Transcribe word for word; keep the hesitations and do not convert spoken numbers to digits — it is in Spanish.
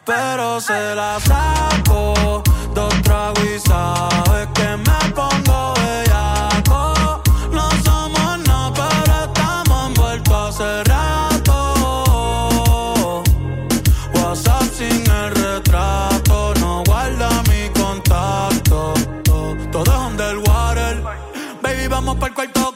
pero se la saco. Dos tragos y sabes que me pongo bellaco. No somos nada, pero estamos envueltos hace rato. WhatsApp sin el retrato, no guarda mi contacto. Todo es underwater. Baby, vamos pa'l cuarto